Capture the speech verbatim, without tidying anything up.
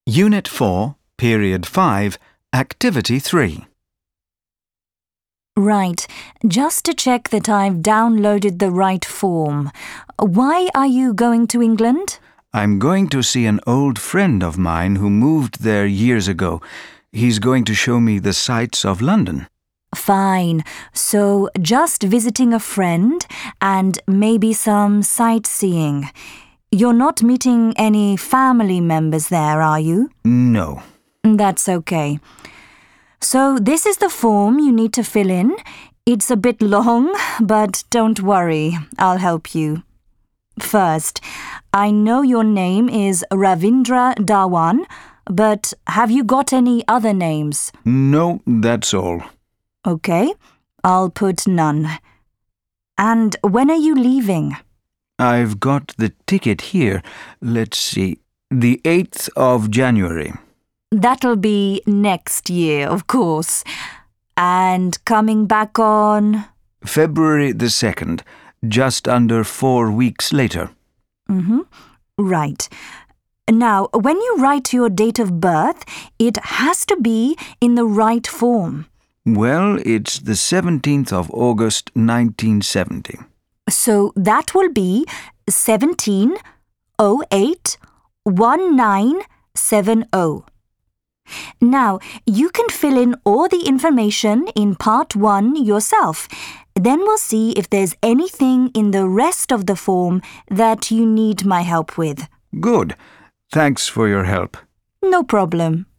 Unit four, Period five, Activity three. Right. Just to check that I've downloaded the right form. Why are you going to England? I'm going to see an old friend of mine who moved there years ago. He's going to show me the sights of London. Fine. So just visiting a friend and maybe some sightseeing. You're not meeting any family members there, are you? No. That's okay. So this is the form you need to fill in. It's a bit long, but don't worry, I'll help you. First, I know your name is Ravindra Dhawan, but have you got any other names? No, that's all. Okay, I'll put none. And when are you leaving? I've got the ticket here. Let's see. The eighth of January. That'll be next year, of course. And coming back on? February the second, just under four weeks later. Mm-hmm. Right. Now, when you write your date of birth, it has to be in the right form. Well, it's the seventeenth of August, nineteen seventy. So that will be seventeen oh eight nineteen seventy. Now, you can fill in all the information in part one yourself. Then we'll see if there's anything in the rest of the form that you need my help with. Good. Thanks for your help. No problem.